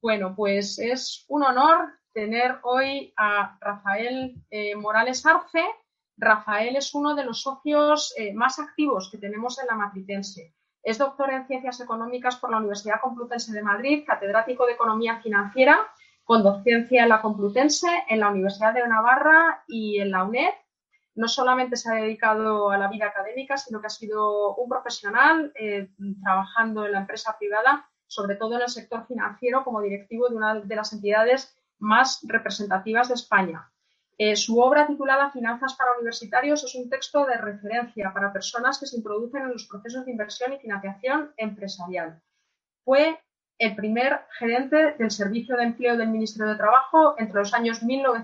Bueno, pues es un honor tener hoy a Rafael Morales Arce. Rafael es uno de los socios más activos que tenemos en la Matritense. Es doctor en Ciencias Económicas por la Universidad Complutense de Madrid, catedrático de Economía Financiera, con docencia en la Complutense, en la Universidad de Navarra y en la UNED. No solamente se ha dedicado a la vida académica, sino que ha sido un profesional trabajando en la empresa privada, sobre todo en el sector financiero, como directivo de una de las entidades más representativas de España. Su obra titulada Finanzas para universitarios es un texto de referencia para personas que se introducen en los procesos de inversión y financiación empresarial. Fue el primer gerente del Servicio de Empleo del Ministerio de Trabajo entre los años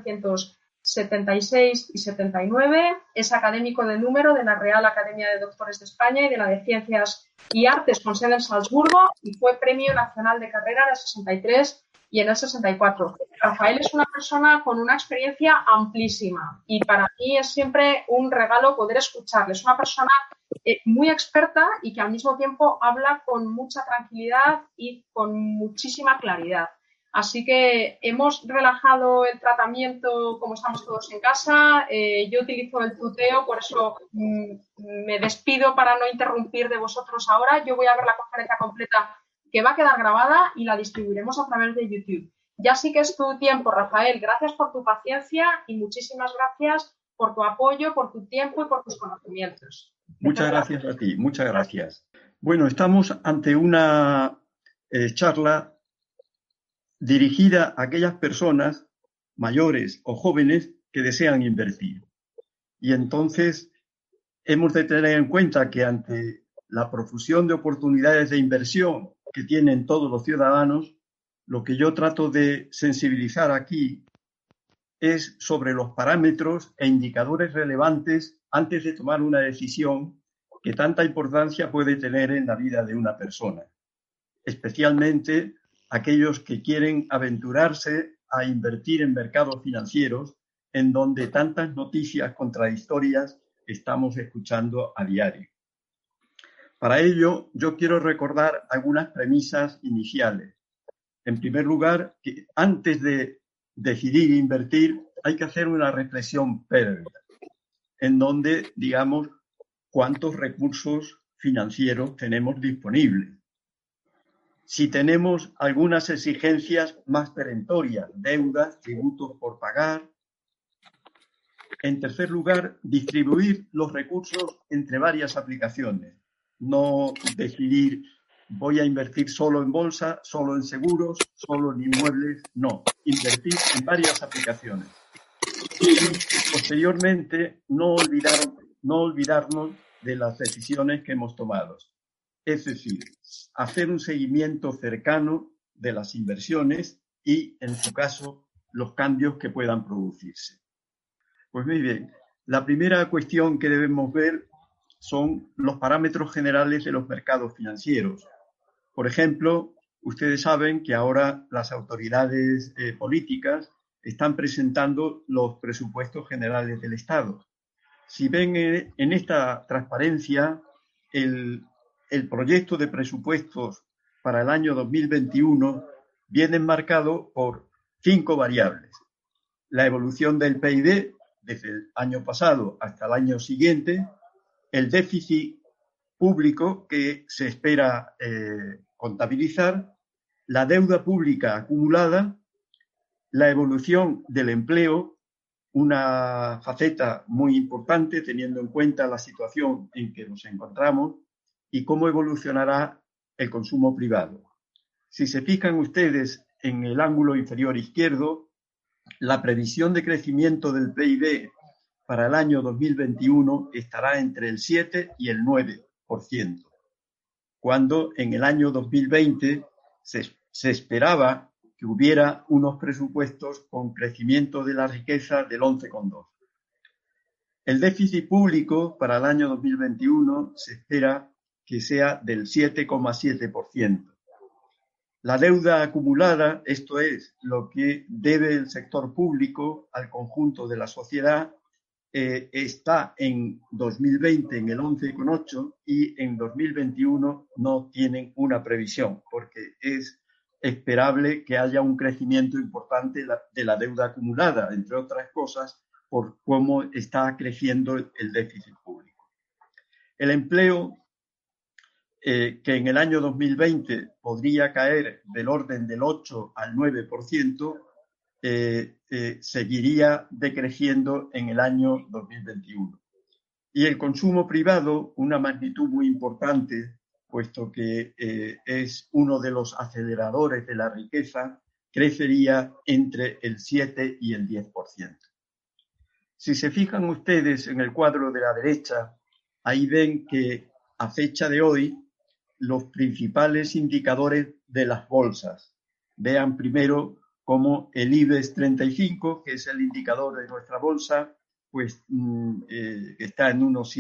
1976 y 79. Es académico de número de la Real Academia de Doctores de España y de la de Ciencias y Artes con sede en Salzburgo y fue Premio Nacional de Carrera en el 63 y en el 64. Rafael es una persona con una experiencia amplísima y para mí es siempre un regalo poder escucharle. Es una persona muy experta y que al mismo tiempo habla con mucha tranquilidad y con muchísima claridad. Así que hemos relajado el tratamiento como estamos todos en casa. Yo utilizo el tuteo, por eso me despido para no interrumpir de vosotros ahora. Yo voy a ver la conferencia completa que va a quedar grabada y la distribuiremos a través de YouTube. Ya sí que es tu tiempo, Rafael. Gracias por tu paciencia y muchísimas gracias por tu apoyo, por tu tiempo y por tus conocimientos. Muchas gracias a ti, muchas gracias. Bueno, estamos ante una charla dirigida a aquellas personas mayores o jóvenes que desean invertir. Y entonces hemos de tener en cuenta que ante la profusión de oportunidades de inversión que tienen todos los ciudadanos, lo que yo trato de sensibilizar aquí es sobre los parámetros e indicadores relevantes antes de tomar una decisión que tanta importancia puede tener en la vida de una persona, especialmente aquellos que quieren aventurarse a invertir en mercados financieros en donde tantas noticias contradictorias estamos escuchando a diario. Para ello, yo quiero recordar algunas premisas iniciales. En primer lugar, que antes de decidir invertir hay que hacer una reflexión previa en donde, digamos, cuántos recursos financieros tenemos disponibles. Si tenemos algunas exigencias más perentorias, deudas, tributos por pagar. En tercer lugar, distribuir los recursos entre varias aplicaciones. No decidir, voy a invertir solo en bolsa, solo en seguros, solo en inmuebles. No, invertir en varias aplicaciones. Y posteriormente, no olvidarnos de las decisiones que hemos tomado. Es decir, hacer un seguimiento cercano de las inversiones y, en su caso, los cambios que puedan producirse. Pues muy bien, la primera cuestión que debemos ver son los parámetros generales de los mercados financieros. Por ejemplo, ustedes saben que ahora las autoridades políticas están presentando los presupuestos generales del Estado. Si ven en esta transparencia el proyecto de presupuestos para el año 2021 viene enmarcado por 5 variables. La evolución del PIB desde el año pasado hasta el año siguiente, el déficit público que se espera contabilizar, la deuda pública acumulada, la evolución del empleo, una faceta muy importante teniendo en cuenta la situación en que nos encontramos, y cómo evolucionará el consumo privado. Si se fijan ustedes en el ángulo inferior izquierdo, la previsión de crecimiento del PIB para el año 2021 estará entre el 7 y el 9%, cuando en el año 2020 se esperaba que hubiera unos presupuestos con crecimiento de la riqueza del 11,2%. El déficit público para el año 2021 se espera que sea del 7,7%. La deuda acumulada, esto es, lo que debe el sector público al conjunto de la sociedad, está en 2020 en el 11,8% y en 2021 no tienen una previsión porque es esperable que haya un crecimiento importante de la deuda acumulada, entre otras cosas, por cómo está creciendo el déficit público. El empleo, que en el año 2020 podría caer del orden del 8 al 9%, seguiría decreciendo en el año 2021. Y el consumo privado, una magnitud muy importante, puesto que es uno de los aceleradores de la riqueza, crecería entre el 7 y el 10%. Si se fijan ustedes en el cuadro de la derecha, ahí ven que a fecha de hoy los principales indicadores de las bolsas. Vean primero cómo el IBEX 35, que es el indicador de nuestra bolsa, pues está en unos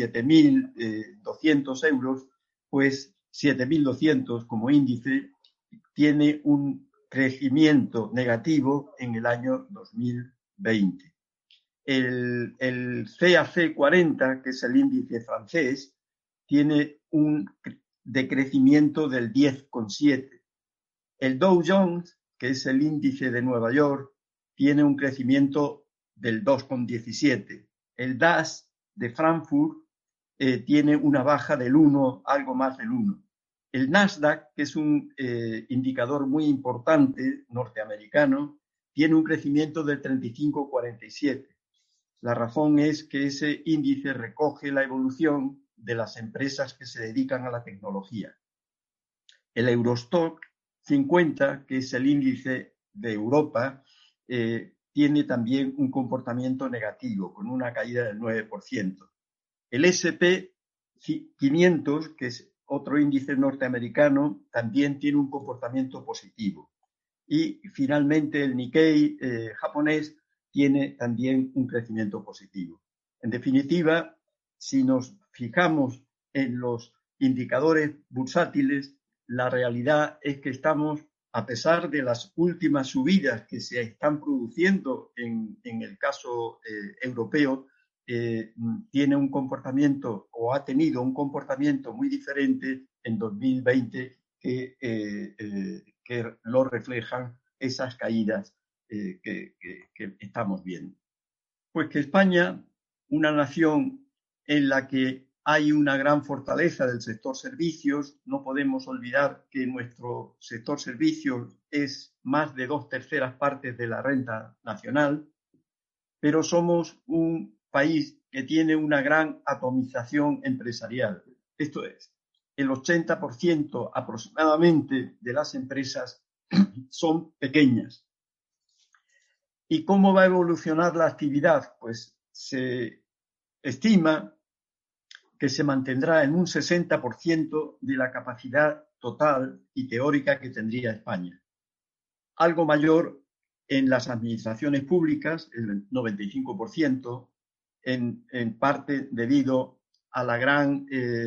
7.200 euros, pues 7.200 como índice tiene un crecimiento negativo en el año 2020. El CAC 40, que es el índice francés, tiene un decrecimiento del 10,7. El Dow Jones, que es el índice de Nueva York, tiene un crecimiento del 2,17. El DAX de Frankfurt tiene una baja del 1, algo más del 1. El Nasdaq, que es un indicador muy importante norteamericano, tiene un crecimiento del 35,47. La razón es que ese índice recoge la evolución de las empresas que se dedican a la tecnología. El Eurostock 50, que es el índice de Europa, tiene también un comportamiento negativo, con una caída del 9%. El S&P 500, que es otro índice norteamericano, también tiene un comportamiento positivo. Y finalmente el Nikkei japonés tiene también un crecimiento positivo. En definitiva, si nos fijamos en los indicadores bursátiles, la realidad es que estamos, a pesar de las últimas subidas que se están produciendo en el caso europeo, tiene un comportamiento o ha tenido un comportamiento muy diferente en 2020 que lo reflejan esas caídas que estamos viendo. Pues que España, una nación en la que hay una gran fortaleza del sector servicios, no podemos olvidar que nuestro sector servicios es más de 2/3 partes de la renta nacional, pero somos un país que tiene una gran atomización empresarial. Esto es, el 80% aproximadamente de las empresas son pequeñas. ¿Y cómo va a evolucionar la actividad? Pues se estima que se mantendrá en un 60% de la capacidad total y teórica que tendría España. Algo mayor en las administraciones públicas, el 95%, en parte debido a la gran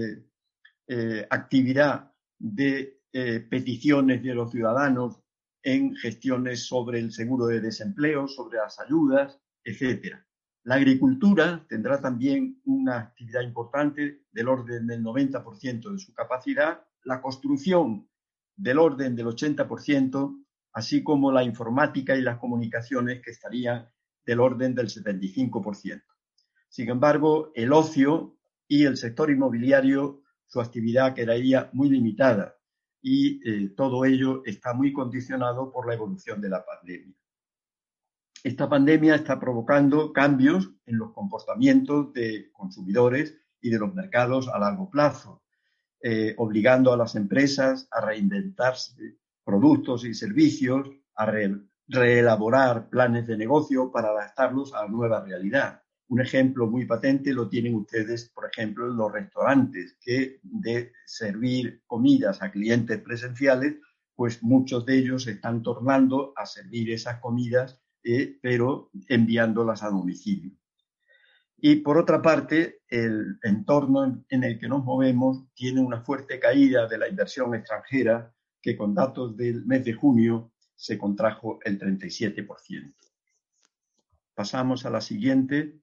actividad de peticiones de los ciudadanos en gestiones sobre el seguro de desempleo, sobre las ayudas, etc. La agricultura tendrá también una actividad importante del orden del 90% de su capacidad, la construcción del orden del 80%, así como la informática y las comunicaciones, que estarían del orden del 75%. Sin embargo, el ocio y el sector inmobiliario, su actividad quedaría muy limitada y todo ello está muy condicionado por la evolución de la pandemia. Esta pandemia está provocando cambios en los comportamientos de consumidores y de los mercados a largo plazo, obligando a las empresas a reinventarse productos y servicios, a reelaborar planes de negocio para adaptarlos a la nueva realidad. Un ejemplo muy patente lo tienen ustedes, por ejemplo, en los restaurantes, que de servir comidas a clientes presenciales, pues muchos de ellos están tornando a servir esas comidas, pero enviándolas a domicilio. Y por otra parte, el entorno en el que nos movemos tiene una fuerte caída de la inversión extranjera, que con datos del mes de junio se contrajo el 37%. Pasamos a la siguiente.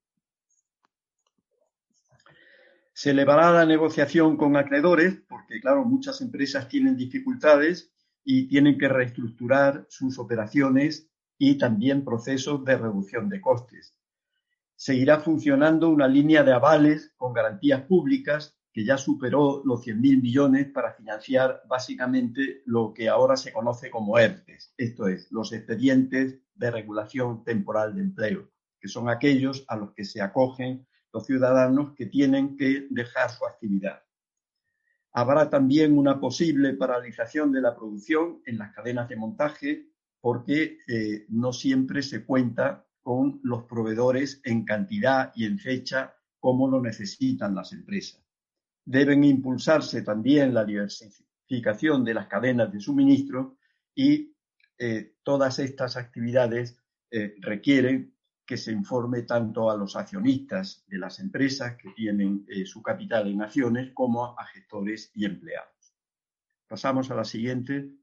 Se elevará la negociación con acreedores, porque claro, muchas empresas tienen dificultades y tienen que reestructurar sus operaciones y también procesos de reducción de costes. Seguirá funcionando una línea de avales con garantías públicas que ya superó los 100.000 millones para financiar básicamente lo que ahora se conoce como ERTES, esto es, los expedientes de regulación temporal de empleo, que son aquellos a los que se acogen los ciudadanos que tienen que dejar su actividad. Habrá también una posible paralización de la producción en las cadenas de montaje porque no siempre se cuenta con los proveedores en cantidad y en fecha como lo necesitan las empresas. Deben impulsarse también la diversificación de las cadenas de suministro y todas estas actividades requieren que se informe tanto a los accionistas de las empresas que tienen su capital en acciones como a gestores y empleados. Pasamos a la siguiente.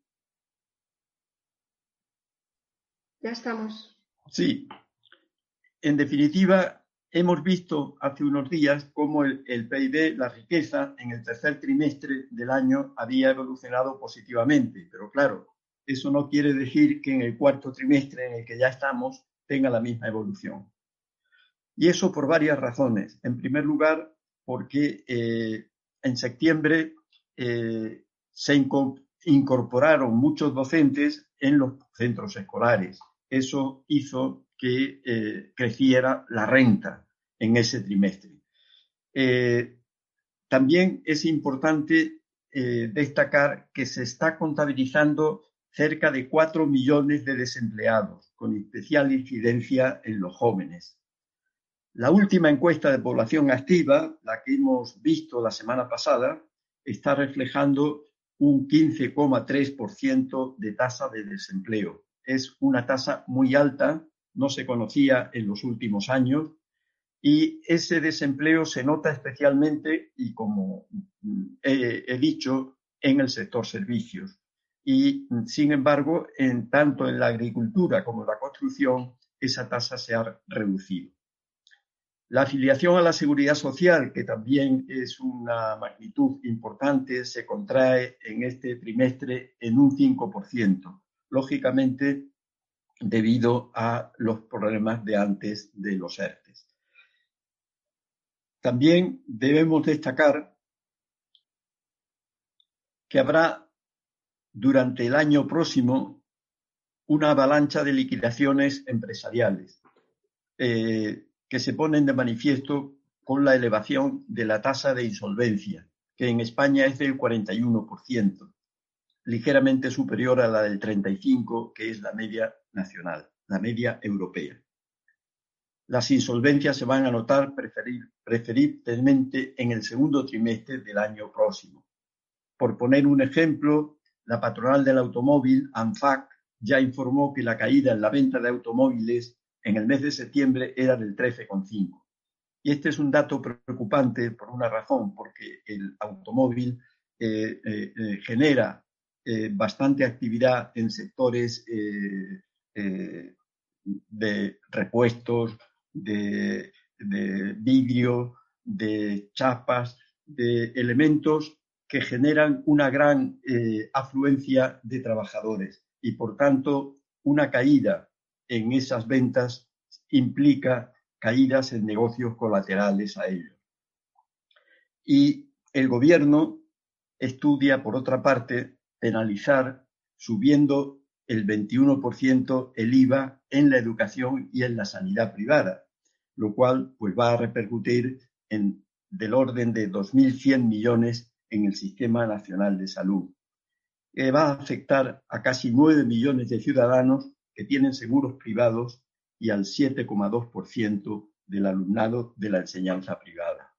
Ya estamos. Sí. En definitiva, hemos visto hace unos días cómo el PIB, la riqueza, en el tercer trimestre del año había evolucionado positivamente. Pero claro, eso no quiere decir que en el cuarto trimestre en el que ya estamos tenga la misma evolución. Y eso por varias razones. En primer lugar, porque en septiembre se incorporaron muchos docentes en los centros escolares. Eso hizo que creciera la renta en ese trimestre. También es importante destacar que se está contabilizando cerca de 4 millones de desempleados, con especial incidencia en los jóvenes. La última encuesta de población activa, la que hemos visto la semana pasada, está reflejando un 15,3% de tasa de desempleo. Es una tasa muy alta, no se conocía en los últimos años, y ese desempleo se nota especialmente, y como he dicho, en el sector servicios. Y, sin embargo, tanto en la agricultura como en la construcción, esa tasa se ha reducido. La afiliación a la seguridad social, que también es una magnitud importante, se contrae en este trimestre en un 5%, lógicamente debido a los problemas de antes de los ERTES. También debemos destacar que habrá durante el año próximo una avalancha de liquidaciones empresariales que se ponen de manifiesto con la elevación de la tasa de insolvencia, que en España es del 41%, ligeramente superior a la del 35%, que es la media nacional, la media europea. Las insolvencias se van a notar preferiblemente en el segundo trimestre del año próximo. Por poner un ejemplo, la patronal del automóvil, ANFAC, ya informó que la caída en la venta de automóviles en el mes de septiembre era del 13,5%. Y este es un dato preocupante por una razón, porque el automóvil genera bastante actividad en sectores de repuestos, de vidrio, de chapas, de elementos que generan una gran afluencia de trabajadores y, por tanto, una caída en esas ventas implica caídas en negocios colaterales a ellos. Y el gobierno estudia, por otra parte, penalizar subiendo el 21% el IVA en la educación y en la sanidad privada, lo cual pues, va a repercutir en del orden de 2.100 millones en el Sistema Nacional de Salud, que va a afectar a casi 9 millones de ciudadanos que tienen seguros privados y al 7,2% del alumnado de la enseñanza privada.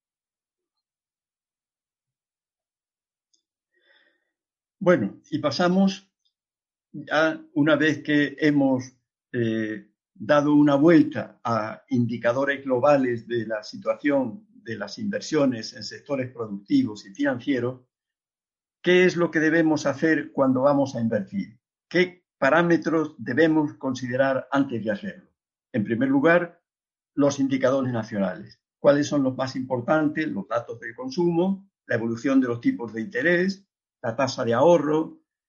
Bueno, y pasamos ya una vez que hemos dado una vuelta a indicadores globales de la situación de las inversiones en sectores productivos y financieros, ¿qué es lo que debemos hacer cuando vamos a invertir? ¿Qué parámetros debemos considerar antes de hacerlo? En primer lugar, los indicadores nacionales. ¿Cuáles son los más importantes? Los datos del consumo, la evolución de los tipos de interés, la tasa de ahorro,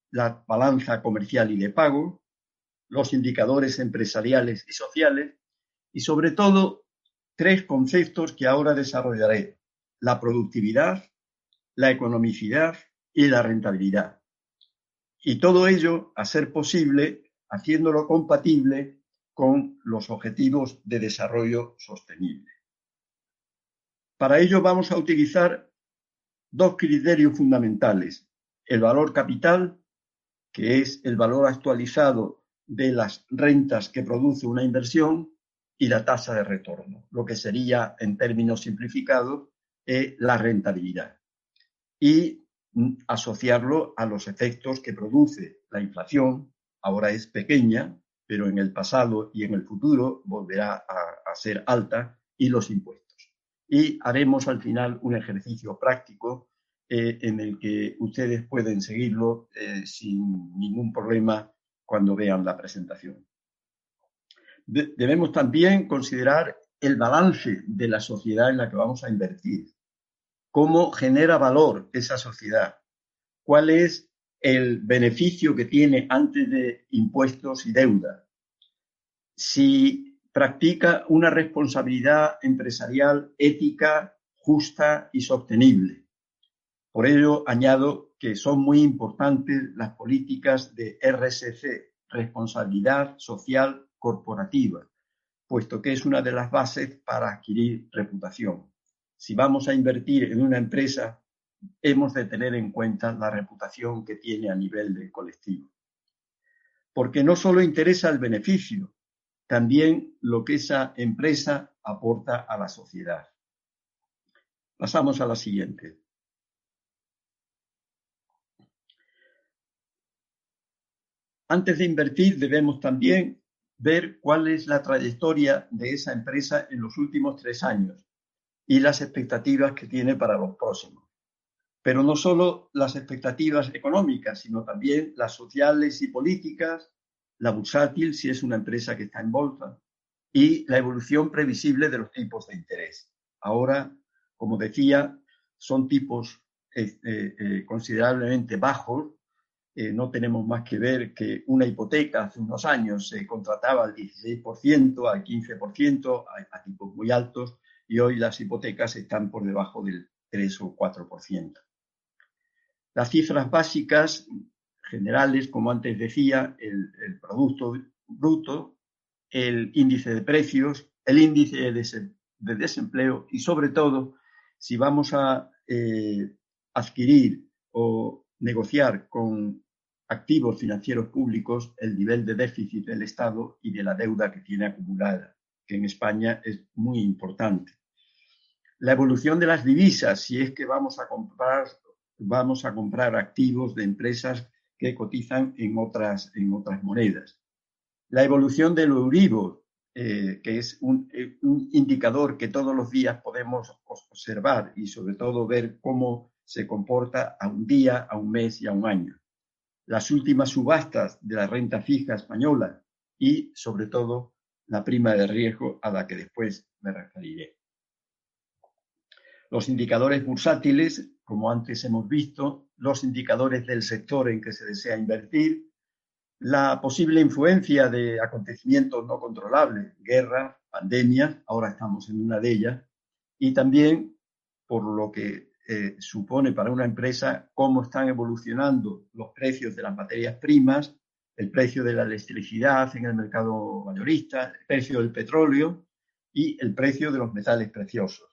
la balanza comercial y de pago, los indicadores empresariales y sociales y, sobre todo, 3 conceptos que ahora desarrollaré: la productividad, la economicidad y la rentabilidad. Y todo ello, a ser posible, haciéndolo compatible con los objetivos de desarrollo sostenible. Para ello vamos a utilizar 2 criterios fundamentales: el valor capital, que es el valor actualizado de las rentas que produce una inversión, y la tasa de retorno, lo que sería, en términos simplificados, la rentabilidad. Y asociarlo a los efectos que produce la inflación. Ahora es pequeña, pero en el pasado y en el futuro volverá a ser alta, y los impuestos. Y haremos al final un ejercicio práctico en el que ustedes pueden seguirlo sin ningún problema cuando vean la presentación. Debemos también considerar el balance de la sociedad en la que vamos a invertir. ¿Cómo genera valor esa sociedad? ¿Cuál es el beneficio que tiene antes de impuestos y deuda? Si practica una responsabilidad empresarial ética, justa y sostenible. Por ello, añado que son muy importantes las políticas de RSC, responsabilidad social corporativa, puesto que es una de las bases para adquirir reputación. Si vamos a invertir en una empresa, hemos de tener en cuenta la reputación que tiene a nivel del colectivo. Porque no solo interesa el beneficio, también lo que esa empresa aporta a la sociedad. Pasamos a la siguiente. Antes de invertir, debemos también ver cuál es la trayectoria de esa empresa en los últimos 3 años y las expectativas que tiene para los próximos. Pero no solo las expectativas económicas, sino también las sociales y políticas, la bursátil, si es una empresa que está en bolsa, y la evolución previsible de los tipos de interés. Ahora, como decía, son tipos considerablemente bajos. No tenemos más que ver que una hipoteca hace unos años se contrataba al 16%, al 15%, a tipos muy altos, y hoy las hipotecas están por debajo del 3 o 4%. Las cifras básicas generales, como antes decía, el producto bruto, el índice de precios, el índice de desempleo y, sobre todo, si vamos a adquirir o negociar con activos financieros públicos, el nivel de déficit del Estado y de la deuda que tiene acumulada, que en España es muy importante. La evolución de las divisas, si es que vamos a comprar activos de empresas que cotizan en otras monedas. La evolución del Euribor, que es un indicador que todos los días podemos observar y sobre todo ver cómo se comporta a un día, a un mes y a un año. Las últimas subastas de la renta fija española y, sobre todo, la prima de riesgo, a la que después me referiré. Los indicadores bursátiles, como antes hemos visto, los indicadores del sector en que se desea invertir, la posible influencia de acontecimientos no controlables, guerra, pandemia, ahora estamos en una de ellas, y también por lo que supone para una empresa cómo están evolucionando los precios de las materias primas, el precio de la electricidad en el mercado mayorista, el precio del petróleo y el precio de los metales preciosos.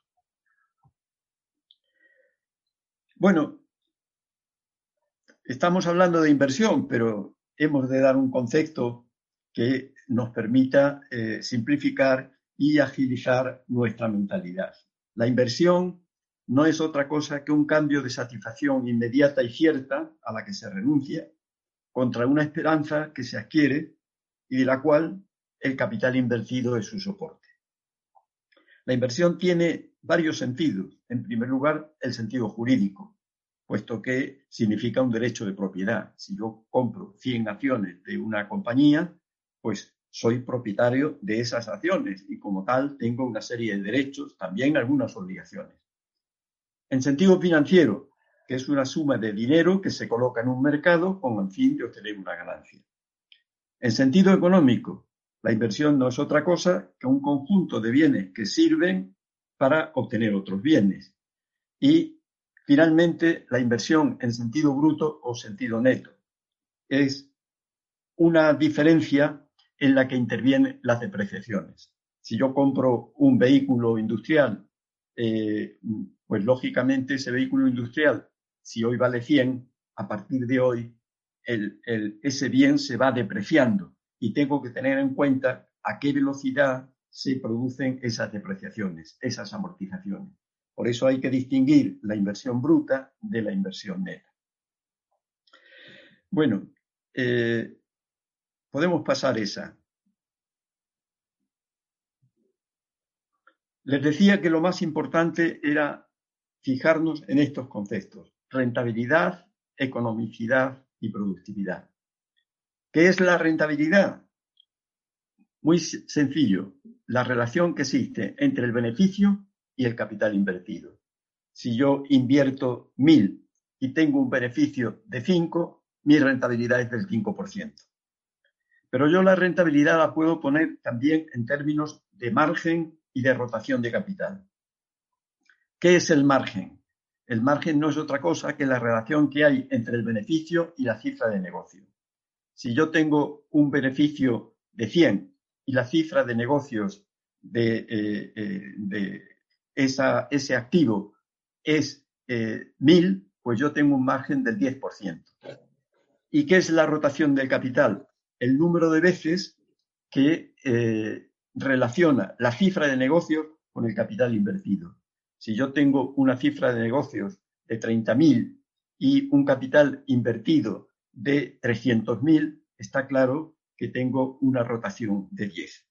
Bueno, estamos hablando de inversión, pero hemos de dar un concepto que nos permita simplificar y agilizar nuestra mentalidad. La inversión no es otra cosa que un cambio de satisfacción inmediata y cierta a la que se renuncia contra una esperanza que se adquiere y de la cual el capital invertido es su soporte. La inversión tiene varios sentidos. En primer lugar, el sentido jurídico, puesto que significa un derecho de propiedad. Si yo compro 100 acciones de una compañía, pues soy propietario de esas acciones y como tal tengo una serie de derechos, también algunas obligaciones. En sentido financiero, que es una suma de dinero que se coloca en un mercado con el fin de obtener una ganancia. En sentido económico, la inversión no es otra cosa que un conjunto de bienes que sirven para obtener otros bienes. Y, finalmente, la inversión en sentido bruto o sentido neto es una diferencia en la que intervienen las depreciaciones. Si yo compro un vehículo industrial, pues lógicamente ese vehículo industrial, si hoy vale 100, a partir de hoy ese bien se va depreciando y tengo que tener en cuenta a qué velocidad se producen esas depreciaciones, esas amortizaciones. Por eso hay que distinguir la inversión bruta de la inversión neta. Bueno, podemos pasar esa. Les decía que lo más importante era fijarnos en estos conceptos: rentabilidad, economicidad y productividad. ¿Qué es la rentabilidad? Muy sencillo, la relación que existe entre el beneficio y el capital invertido. Si yo invierto 1.000 y tengo un beneficio de 5, mi rentabilidad es del 5%. Pero yo la rentabilidad la puedo poner también en términos de margen y de rotación de capital. ¿Qué es el margen? El margen no es otra cosa que la relación que hay entre el beneficio y la cifra de negocio. Si yo tengo un beneficio de 100 y la cifra de negocios de ese activo es 1.000, pues yo tengo un margen del 10%. ¿Y qué es la rotación del capital? El número de veces que relaciona la cifra de negocios con el capital invertido. Si yo tengo una cifra de negocios de 30.000 y un capital invertido de 300.000, está claro que tengo una rotación de 10.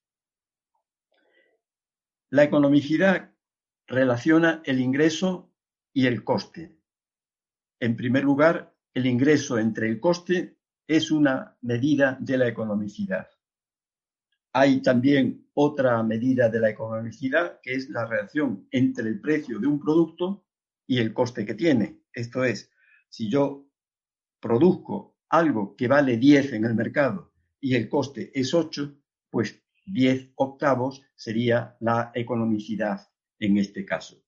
La economicidad relaciona el ingreso y el coste. En primer lugar, el ingreso entre el coste es una medida de la economicidad. Hay también otra medida de la economicidad, que es la relación entre el precio de un producto y el coste que tiene. Esto es, si yo produzco algo que vale 10 en el mercado y el coste es 8, pues 10 octavos sería la economicidad en este caso.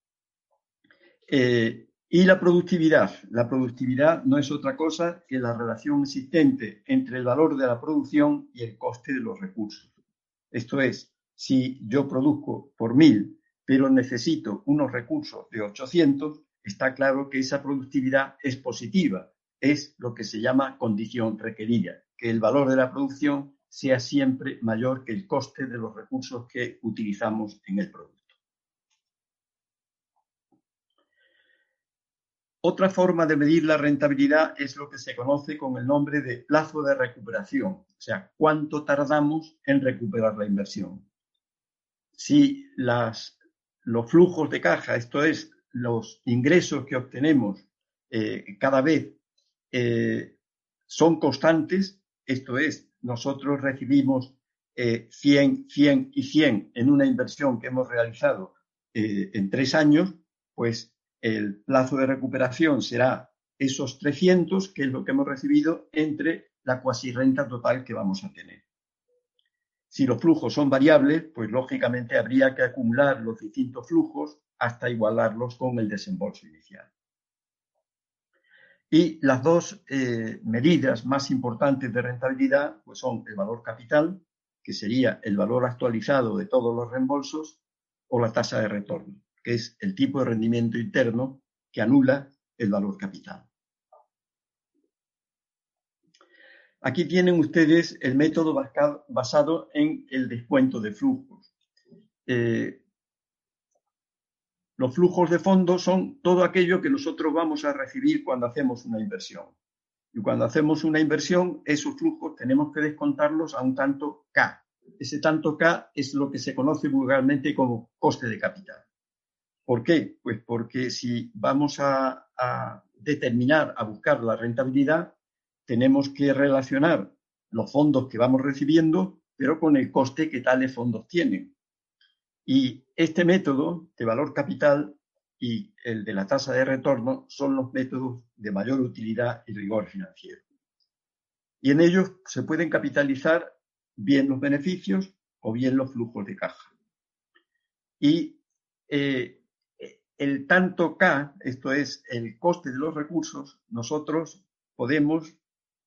Y la productividad no es otra cosa que la relación existente entre el valor de la producción y el coste de los recursos. Esto es, si yo produzco por 1.000, pero necesito unos recursos de 800, está claro que esa productividad es positiva. Es lo que se llama condición requerida, que el valor de la producción sea siempre mayor que el coste de los recursos que utilizamos en el producto. Otra forma de medir la rentabilidad es lo que se conoce con el nombre de plazo de recuperación, o sea, cuánto tardamos en recuperar la inversión. Si los flujos de caja, esto es, los ingresos que obtenemos cada vez son constantes, esto es, nosotros recibimos 100, 100 y 100 en una inversión que hemos realizado en 3 años, pues el plazo de recuperación será esos 300, que es lo que hemos recibido, entre la cuasi renta total que vamos a tener. Si los flujos son variables, pues lógicamente habría que acumular los distintos flujos hasta igualarlos con el desembolso inicial. Y las dos medidas más importantes de rentabilidad pues son el valor capital, que sería el valor actualizado de todos los reembolsos, o la tasa de retorno, que es el tipo de rendimiento interno que anula el valor capital. Aquí tienen ustedes el método basado en el descuento de flujos. Los flujos de fondo son todo aquello que nosotros vamos a recibir cuando hacemos una inversión. Y cuando hacemos una inversión, esos flujos tenemos que descontarlos a un tanto K. Ese tanto K es lo que se conoce vulgarmente como coste de capital. ¿Por qué? Pues porque si vamos a determinar, a buscar la rentabilidad, tenemos que relacionar los fondos que vamos recibiendo, pero con el coste que tales fondos tienen. Y este método de valor capital y el de la tasa de retorno son los métodos de mayor utilidad y rigor financiero. Y en ellos se pueden capitalizar bien los beneficios o bien los flujos de caja. Y el tanto K, esto es el coste de los recursos, nosotros podemos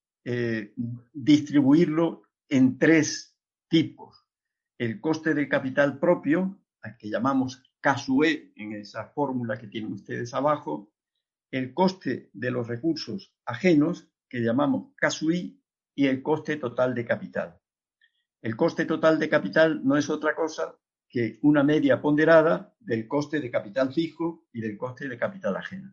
distribuirlo en tres tipos. El coste de capital propio, al que llamamos K sub E en esa fórmula que tienen ustedes abajo, el coste de los recursos ajenos, que llamamos K sub I, y el coste total de capital. El coste total de capital no es otra cosa que una media ponderada del coste de capital fijo y del coste de capital ajeno.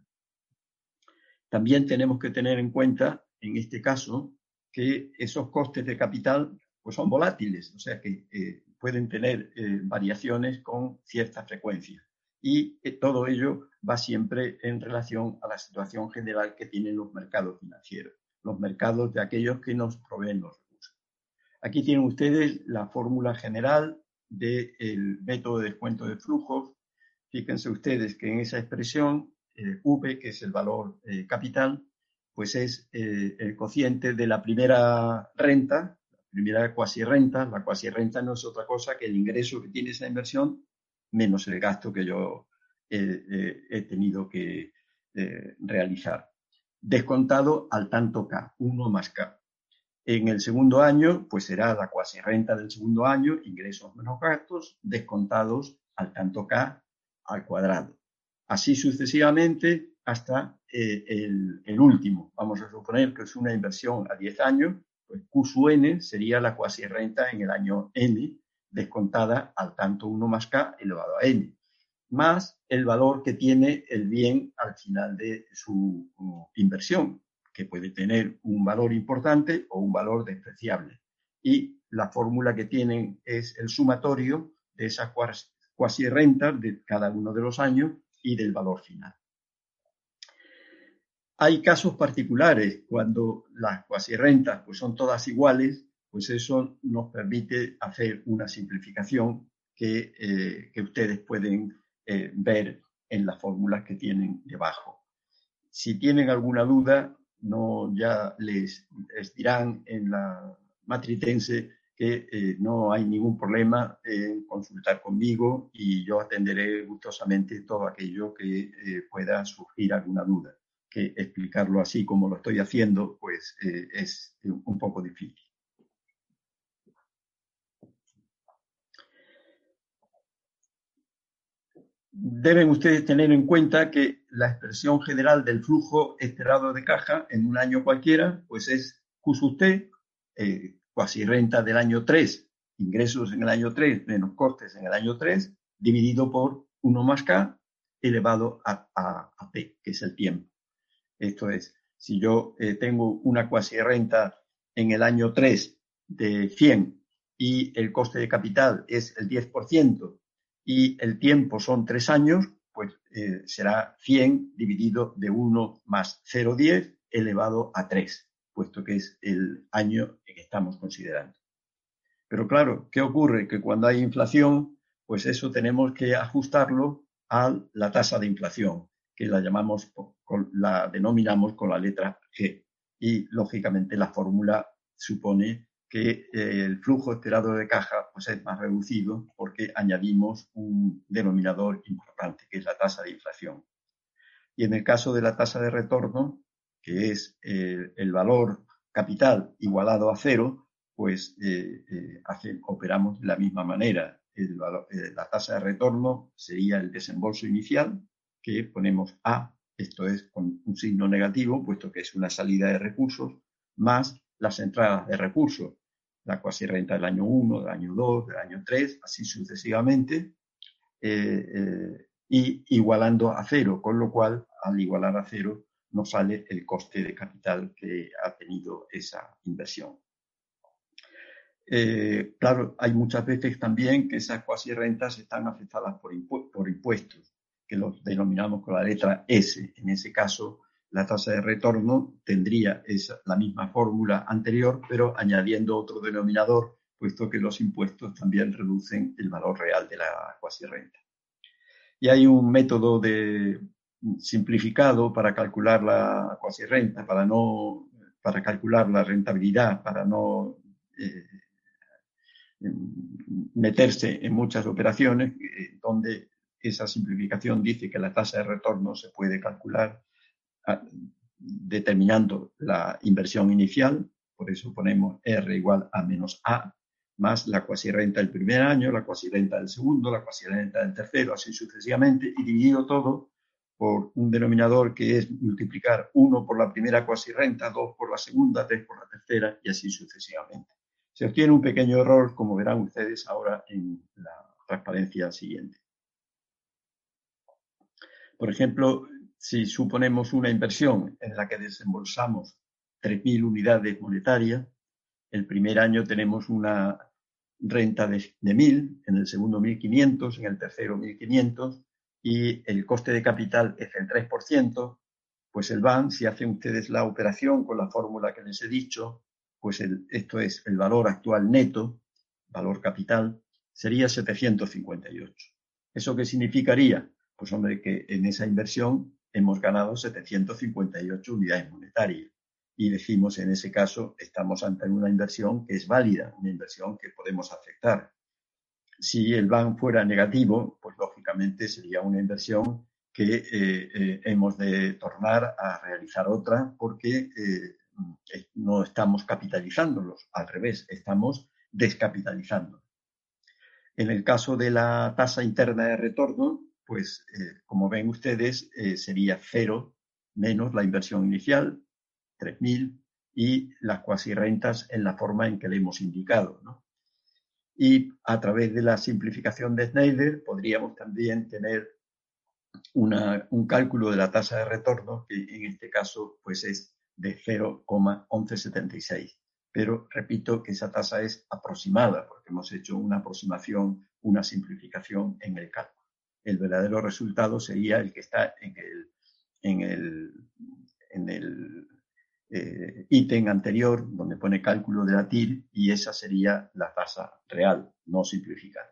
También tenemos que tener en cuenta, en este caso, que esos costes de capital pues son volátiles, o sea que pueden tener variaciones con cierta frecuencia. Y todo ello va siempre en relación a la situación general que tienen los mercados financieros, los mercados de aquellos que nos proveen los recursos. Aquí tienen ustedes la fórmula general del método de descuento de flujos. Fíjense ustedes que en esa expresión, V, que es el valor capital, pues es el cociente de la primera renta, la primera cuasirrenta. La cuasirrenta no es otra cosa que el ingreso que tiene esa inversión menos el gasto que yo he tenido que realizar, descontado al tanto K, 1 más K. En el segundo año, pues será la cuasirrenta del segundo año, ingresos menos gastos, descontados al tanto K al cuadrado. Así sucesivamente hasta el último. Vamos a suponer que es una inversión a 10 años, pues Q sub N sería la cuasirrenta en el año N, descontada al tanto 1 más K elevado a N, más el valor que tiene el bien al final de su inversión, que puede tener un valor importante o un valor despreciable. Y la fórmula que tienen es el sumatorio de esas cuasirrentas de cada uno de los años y del valor final. Hay casos particulares cuando las cuasirrentas pues son todas iguales, pues eso nos permite hacer una simplificación que ustedes pueden ver en las fórmulas que tienen debajo. Si tienen alguna duda, ya les dirán en la matritense que no hay ningún problema en consultar conmigo y yo atenderé gustosamente todo aquello que pueda surgir alguna duda, que explicarlo así como lo estoy haciendo pues es un poco difícil. Deben ustedes tener en cuenta que la expresión general del flujo esperado de caja en un año cualquiera pues es Q sub T, cuasirrenta del año 3, ingresos en el año 3 menos costes en el año 3, dividido por 1 más K elevado a P, que es el tiempo. Esto es, si yo tengo una cuasirrenta en el año 3 de 100 y el coste de capital es el 10%, y el tiempo son 3 años, pues será 100 dividido de 1 más 0,10 elevado a 3, puesto que es el año que estamos considerando. Pero claro, ¿qué ocurre? Que cuando hay inflación, pues eso tenemos que ajustarlo a la tasa de inflación, que la denominamos con la letra G. Y, lógicamente, la fórmula supone que el flujo esperado de caja pues es más reducido porque añadimos un denominador importante, que es la tasa de inflación. Y en el caso de la tasa de retorno, que es el valor capital igualado a cero, pues operamos de la misma manera. La tasa de retorno sería el desembolso inicial, que ponemos A, esto es con un signo negativo, puesto que es una salida de recursos, más las entradas de recursos, la cuasirrenta del año 1, del año 2, del año 3, así sucesivamente, y igualando a cero, con lo cual, al igualar a cero, nos sale el coste de capital que ha tenido esa inversión. Claro, hay muchas veces también que esas cuasirrentas están afectadas por impuestos, que los denominamos con la letra S. En ese caso, la tasa de retorno tendría la misma fórmula anterior, pero añadiendo otro denominador, puesto que los impuestos también reducen el valor real de la cuasirrenta. y hay un método simplificado para calcular la cuasirrenta, para calcular la rentabilidad, para no meterse en muchas operaciones, donde esa simplificación dice que la tasa de retorno se puede calcular determinando la inversión inicial, por eso ponemos R igual a menos A, más la cuasirrenta del primer año, la cuasirrenta del segundo, la cuasirrenta del tercero, así sucesivamente, y dividido todo por un denominador que es multiplicar 1 por la primera cuasirrenta, 2 por la segunda, 3 por la tercera, y así sucesivamente. Se obtiene un pequeño error, como verán ustedes ahora en la transparencia siguiente. Por ejemplo, si suponemos una inversión en la que desembolsamos 3.000 unidades monetarias, el primer año tenemos una renta de 1.000, en el segundo 1.500, en el tercero 1.500, y el coste de capital es el 3%, pues el BAN, si hacen ustedes la operación con la fórmula que les he dicho, pues esto es el valor actual neto, valor capital, sería 758. ¿Eso qué significaría? Pues hombre, que en esa inversión hemos ganado 758 unidades monetarias. Y decimos, en ese caso, estamos ante una inversión que es válida, una inversión que podemos aceptar. Si el BAN fuera negativo, pues lógicamente sería una inversión que hemos de tornar a realizar otra porque no estamos capitalizándolos, al revés, estamos descapitalizándolos. En el caso de la tasa interna de retorno, pues como ven ustedes, sería 0 menos la inversión inicial, 3.000, y las cuasirrentas en la forma en que le hemos indicado, ¿no? Y a través de la simplificación de Schneider podríamos también tener un cálculo de la tasa de retorno que en este caso pues es de 0,1176. Pero repito que esa tasa es aproximada porque hemos hecho una aproximación, una simplificación en el cálculo. El verdadero resultado sería el que está en el ítem anterior, donde pone cálculo de la TIR, y esa sería la tasa real, no simplificada.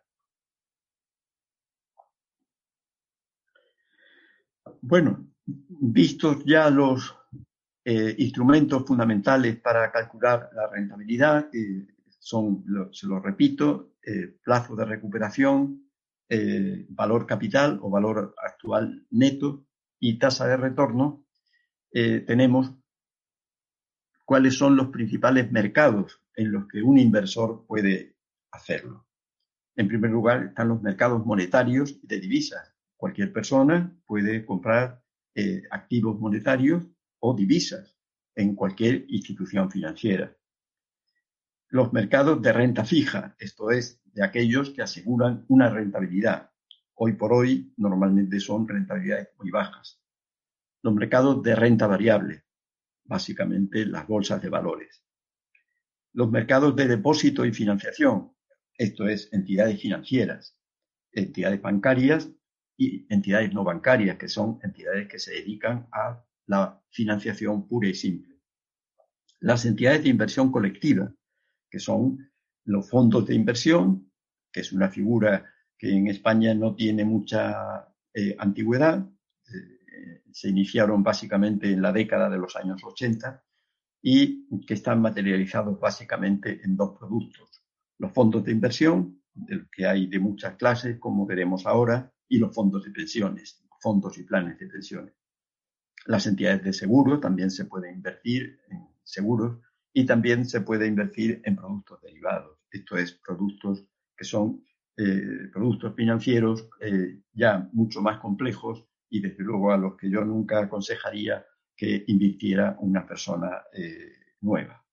Bueno, vistos ya los instrumentos fundamentales para calcular la rentabilidad, que son, se lo repito, plazo de recuperación, valor capital o valor actual neto y tasa de retorno, tenemos cuáles son los principales mercados en los que un inversor puede hacerlo. En primer lugar, están los mercados monetarios de divisas. Cualquier persona puede comprar activos monetarios o divisas en cualquier institución financiera. Los mercados de renta fija, esto es, de aquellos que aseguran una rentabilidad. Hoy por hoy, normalmente son rentabilidades muy bajas. Los mercados de renta variable, básicamente las bolsas de valores. Los mercados de depósito y financiación, esto es, entidades financieras, entidades bancarias y entidades no bancarias, que son entidades que se dedican a la financiación pura y simple. Las entidades de inversión colectiva, que son los fondos de inversión, que es una figura que en España no tiene mucha antigüedad, se iniciaron básicamente en la década de los años 80 y que están materializados básicamente en dos productos. Los fondos de inversión, de los que hay de muchas clases, como veremos ahora, y los fondos de pensiones, fondos y planes de pensiones. Las entidades de seguro también se pueden invertir en seguros y también se puede invertir en productos derivados. Esto es, productos que son productos financieros ya mucho más complejos y desde luego a los que yo nunca aconsejaría que invirtiera una persona nueva.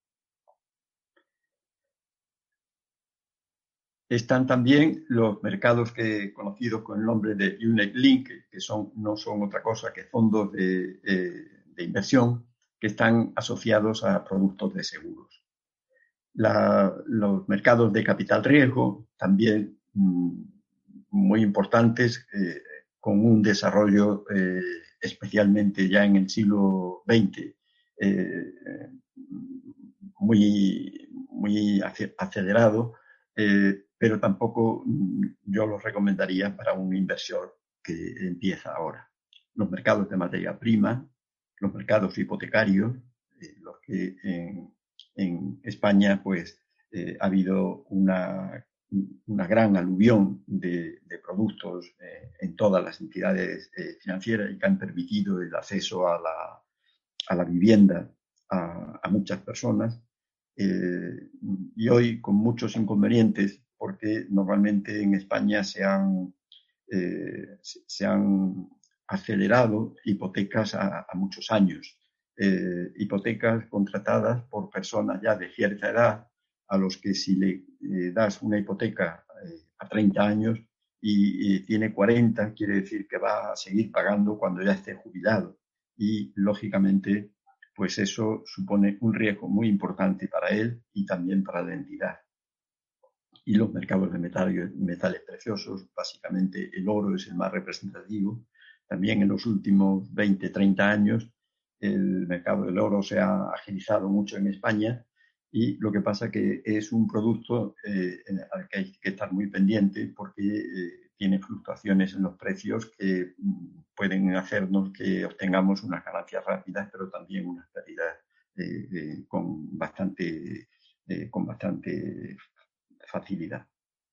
Están también los mercados conocidos con el nombre de Unit Link, que no son otra cosa que fondos de inversión que están asociados a productos de seguros. Los mercados de capital riesgo, también muy importantes, con un desarrollo especialmente ya en el siglo XX muy acelerado, pero tampoco yo los recomendaría para un inversor que empieza ahora. Los mercados de materia prima, los mercados hipotecarios, los que en España pues ha habido una gran aluvión de productos en todas las entidades financieras y que han permitido el acceso a la vivienda a muchas personas. Y hoy con muchos inconvenientes, porque normalmente en España se han acelerado hipotecas a muchos años, hipotecas contratadas por personas ya de cierta edad, a los que si le das una hipoteca a 30 años y tiene 40, quiere decir que va a seguir pagando cuando ya esté jubilado. Y, lógicamente, pues eso supone un riesgo muy importante para él y también para la entidad. Y los mercados de metales preciosos, básicamente el oro es el más representativo. También en los últimos 20, 30 años el mercado del oro se ha agilizado mucho en España, y lo que pasa que es un producto al que hay que estar muy pendiente, porque tiene fluctuaciones en los precios que pueden hacernos que obtengamos unas ganancias rápidas, pero también unas pérdidas con bastante facilidad.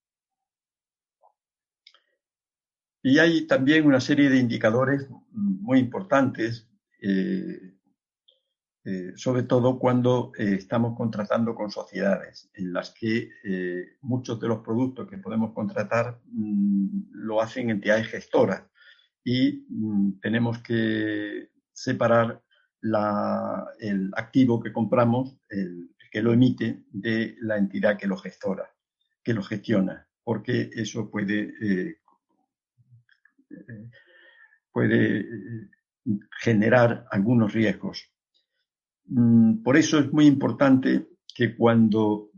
Y hay también una serie de indicadores muy importantes, sobre todo cuando estamos contratando con sociedades, en las que muchos de los productos que podemos contratar lo hacen entidades gestoras, y tenemos que separar el activo que compramos, el que lo emite, de la entidad que lo gestiona, porque eso puede generar algunos riesgos. Por eso es muy importante que cuando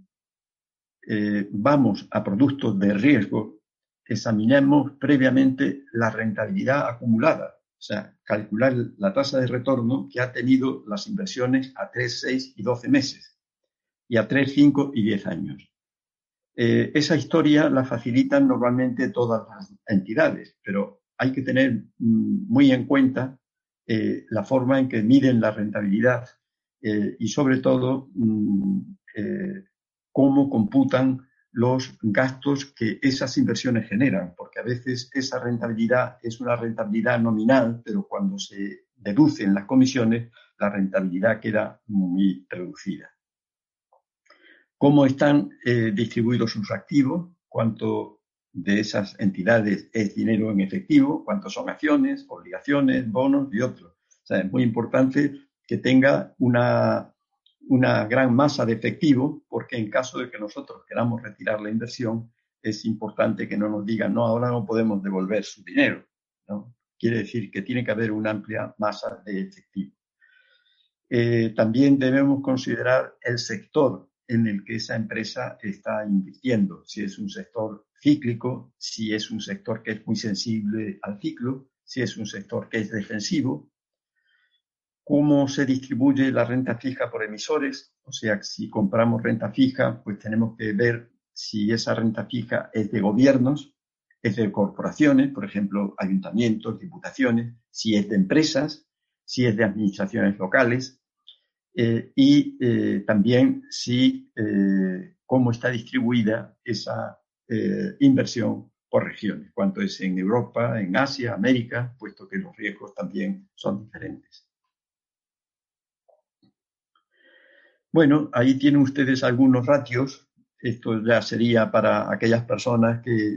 vamos a productos de riesgo, examinemos previamente la rentabilidad acumulada, o sea, calcular la tasa de retorno que ha tenido las inversiones a 3, 6 y 12 meses, y a 3, 5 y 10 años. Esa historia la facilitan normalmente todas las entidades, pero hay que tener muy en cuenta la forma en que miden la rentabilidad y, sobre todo, cómo computan los gastos que esas inversiones generan, porque a veces esa rentabilidad es una rentabilidad nominal, pero cuando se deducen las comisiones, la rentabilidad queda muy reducida. Cómo están distribuidos sus activos, cuánto de esas entidades es dinero en efectivo, cuántos son acciones, obligaciones, bonos y otros. O sea, es muy importante que tenga una gran masa de efectivo, porque en caso de que nosotros queramos retirar la inversión, es importante que no nos digan, no, ahora no podemos devolver su dinero, ¿no? Quiere decir que tiene que haber una amplia masa de efectivo. También debemos considerar el sector en el que esa empresa está invirtiendo, si es un sector cíclico, si es un sector que es muy sensible al ciclo, si es un sector que es defensivo, cómo se distribuye la renta fija por emisores, o sea, si compramos renta fija, pues tenemos que ver si esa renta fija es de gobiernos, es de corporaciones, por ejemplo, ayuntamientos, diputaciones, si es de empresas, si es de administraciones locales, y también cómo está distribuida esa inversión por regiones, cuánto es en Europa, en Asia, América, puesto que los riesgos también son diferentes. Bueno, ahí tienen ustedes algunos ratios. Esto ya sería para aquellas personas que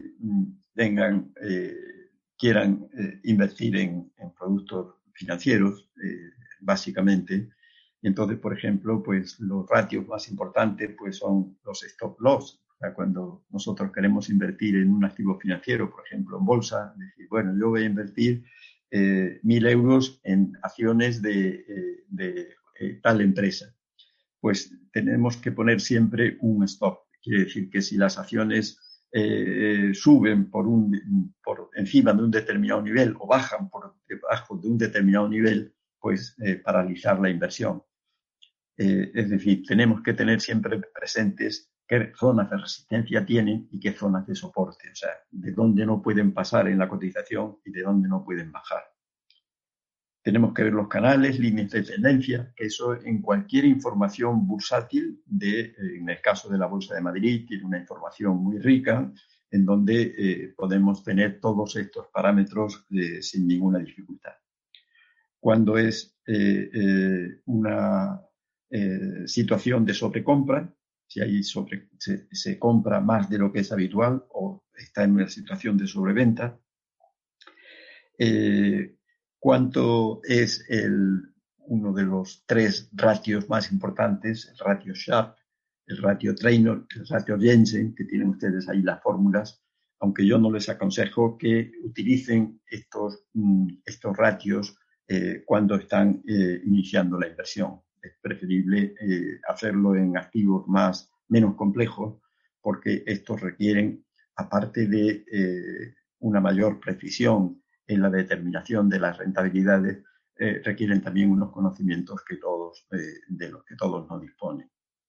quieran invertir en productos financieros, básicamente. Entonces, por ejemplo, pues los ratios más importantes pues son los stop loss. O sea, cuando nosotros queremos invertir en un activo financiero, por ejemplo, en bolsa, decir, bueno, yo voy a invertir 1.000 euros en acciones de tal empresa. Pues tenemos que poner siempre un stop. Quiere decir que si las acciones suben por encima de un determinado nivel o bajan por debajo de un determinado nivel, pues paralizar la inversión. Es decir, tenemos que tener siempre presentes qué zonas de resistencia tienen y qué zonas de soporte, o sea, de dónde no pueden pasar en la cotización y de dónde no pueden bajar. Tenemos que ver los canales, líneas de tendencia, que eso en cualquier información bursátil, en el caso de la Bolsa de Madrid, tiene una información muy rica en donde podemos tener todos estos parámetros sin ninguna dificultad. Cuando es una situación de sobrecompra, si se compra más de lo que es habitual o está en una situación de sobreventa, cuánto es uno de los 3 ratios más importantes, el ratio Sharpe, el ratio Treynor, el ratio Jensen, que tienen ustedes ahí las fórmulas, aunque yo no les aconsejo que utilicen estos ratios cuando están iniciando la inversión. Es preferible hacerlo en activos menos complejos, porque estos requieren, aparte de una mayor precisión en la determinación de las rentabilidades, requieren también unos conocimientos de los que todos no disponen.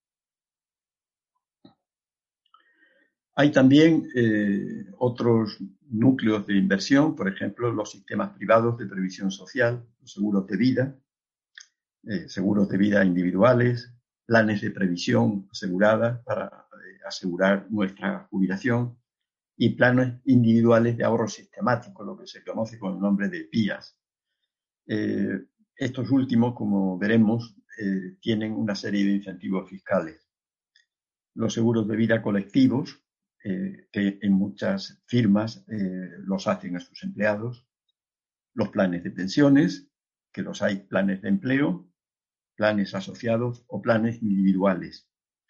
Hay también otros núcleos de inversión, por ejemplo, los sistemas privados de previsión social, los seguros de vida individuales, planes de previsión asegurada para asegurar nuestra jubilación, y planes individuales de ahorro sistemático, lo que se conoce con el nombre de PIAs. Estos últimos, como veremos, tienen una serie de incentivos fiscales. Los seguros de vida colectivos, que en muchas firmas los hacen a sus empleados. Los planes de pensiones, que los hay planes de empleo, planes asociados o planes individuales.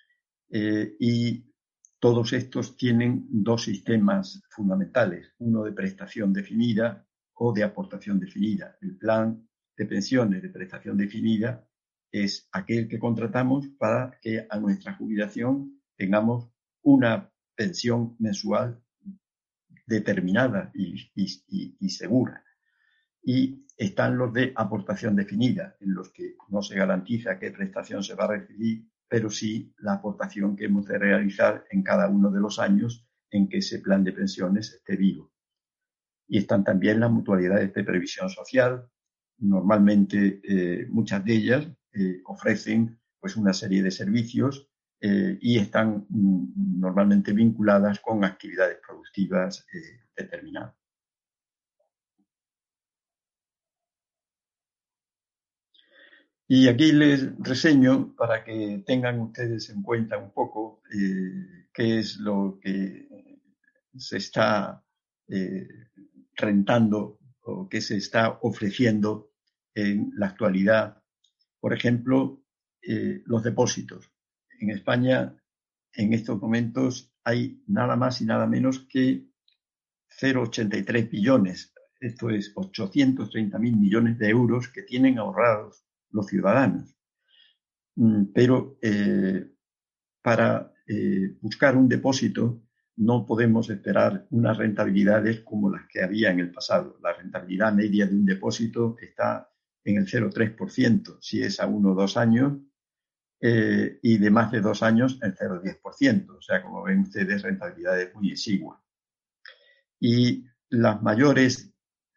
Y todos estos tienen 2 sistemas fundamentales, uno de prestación definida o de aportación definida. El plan de pensiones de prestación definida es aquel que contratamos para que a nuestra jubilación tengamos una pensión mensual determinada y segura. Y están los de aportación definida, en los que no se garantiza qué prestación se va a recibir, pero sí la aportación que hemos de realizar en cada uno de los años en que ese plan de pensiones esté vivo. Y están también las mutualidades de previsión social. Normalmente muchas de ellas ofrecen pues una serie de servicios y están normalmente vinculadas con actividades productivas determinadas. Y aquí les reseño, para que tengan ustedes en cuenta un poco qué es lo que se está rentando o qué se está ofreciendo en la actualidad. Por ejemplo, los depósitos. En España, en estos momentos, hay nada más y nada menos que 0,83 billones. Esto es 830.000 millones de euros que tienen ahorrados los ciudadanos. Pero para buscar un depósito no podemos esperar unas rentabilidades como las que había en el pasado. La rentabilidad media de un depósito está en el 0,3%, si es a 1 o 2 años, y de más de 2 años el 0,10%. O sea, como ven ustedes, rentabilidades muy exiguas. Y los mayores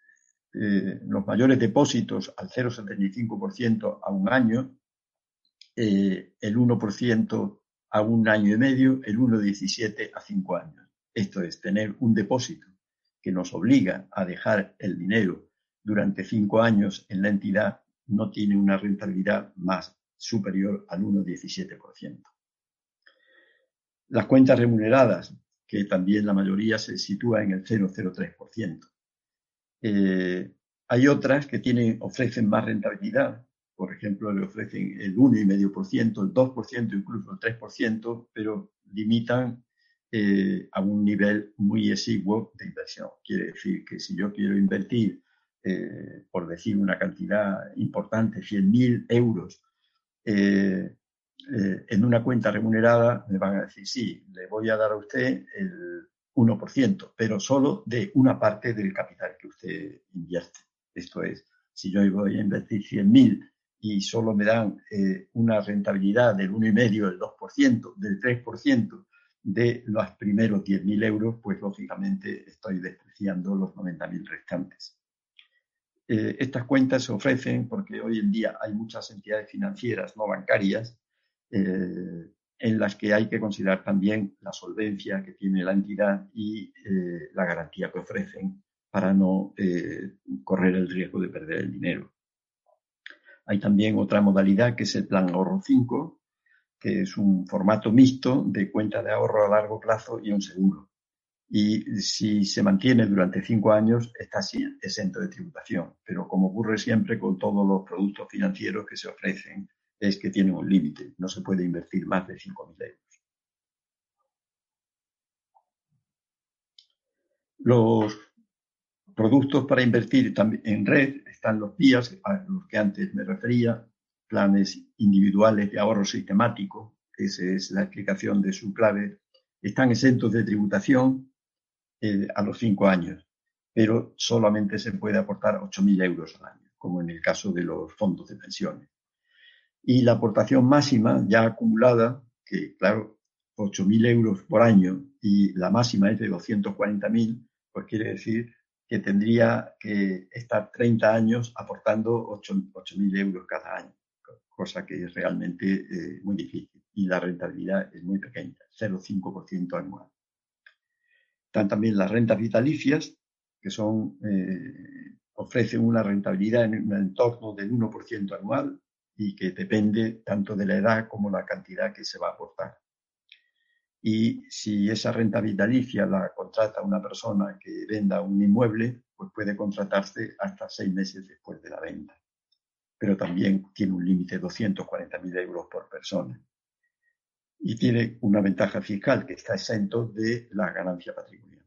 depósitos al 0,75% a un año, el 1% a 1 año y medio, el 1,17 a 5 años. Esto es tener un depósito que nos obliga a dejar el dinero durante 5 años en la entidad, no tiene una rentabilidad más superior al 1,17%. Las cuentas remuneradas, que también la mayoría se sitúa en el 0,03%. Hay otras que ofrecen más rentabilidad. Por ejemplo, le ofrecen el 1,5%, el 2%, incluso el 3%, pero limitan a un nivel muy exiguo de inversión. Quiere decir que si yo quiero invertir, por decir una cantidad importante, 100.000 euros en una cuenta remunerada, me van a decir, sí, le voy a dar a usted el 1%, pero solo de una parte del capital que usted invierte. Esto es, si yo voy a invertir 100.000 y solo me dan una rentabilidad del 1,5%, del 2%, del 3% de los primeros 10.000 euros, pues lógicamente estoy despreciando los 90.000 restantes. Estas cuentas se ofrecen porque hoy en día hay muchas entidades financieras no bancarias en las que hay que considerar también la solvencia que tiene la entidad y la garantía que ofrecen para no correr el riesgo de perder el dinero. Hay también otra modalidad que es el Plan Ahorro 5, que es un formato mixto de cuenta de ahorro a largo plazo y un seguro. Y si se mantiene durante 5 años, está exento de tributación. Pero como ocurre siempre con todos los productos financieros que se ofrecen, es que tienen un límite. No se puede invertir más de 5.000 euros. Los productos para invertir en red están los PIAs, a los que antes me refería, planes individuales de ahorro sistemático, esa es la explicación de su clave, están exentos de tributación a los 5 años, pero solamente se puede aportar 8.000 euros al año, como en el caso de los fondos de pensiones. Y la aportación máxima ya acumulada, que claro, 8.000 euros por año y la máxima es de 240.000, pues quiere decir que tendría que estar 30 años aportando 8.000 euros cada año, cosa que es realmente muy difícil. Y la rentabilidad es muy pequeña, 0,5% anual. Están también las rentas vitalicias, que ofrecen una rentabilidad en un entorno del 1% anual y que depende tanto de la edad como la cantidad que se va a aportar. Y si esa renta vitalicia la contrata una persona que venda un inmueble, pues puede contratarse hasta 6 meses después de la venta. Pero también tiene un límite de 240.000 euros por persona. Y tiene una ventaja fiscal, que está exento de la ganancia patrimonial.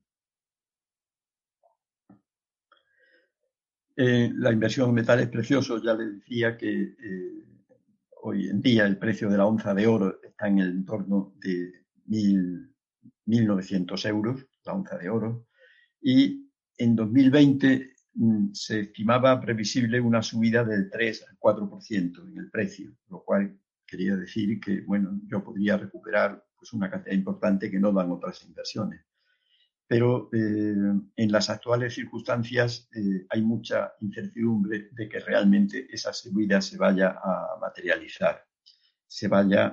La inversión en metales preciosos, ya les decía que hoy en día el precio de la onza de oro está en el entorno de 1.900 euros, la onza de oro, y en 2020 se estimaba previsible una subida del 3 al 4% en el precio, lo cual quería decir que, bueno, yo podría recuperar pues una cantidad importante que no dan otras inversiones. Pero en las actuales circunstancias hay mucha incertidumbre de que realmente esa subida se vaya a materializar, vaya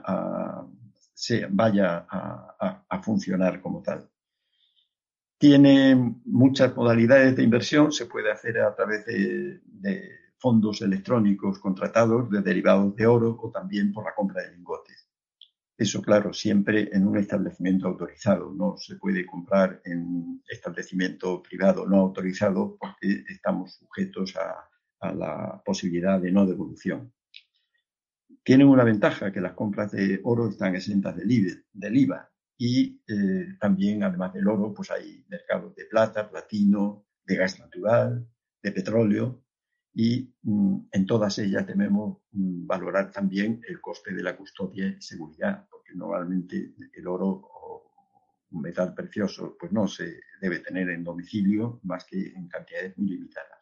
a funcionar como tal. Tiene muchas modalidades de inversión, se puede hacer a través de fondos electrónicos contratados, de derivados de oro o también por la compra de lingotes. Eso, claro, siempre en un establecimiento autorizado. No se puede comprar en un establecimiento privado no autorizado porque estamos sujetos a la posibilidad de no devolución. Tienen una ventaja, que las compras de oro están exentas del IVA. Y también, además del oro, pues hay mercados de plata, platino, de gas natural, de petróleo. Y en todas ellas debemos valorar también el coste de la custodia y seguridad, porque normalmente el oro o un metal precioso pues no se debe tener en domicilio más que en cantidades muy limitadas.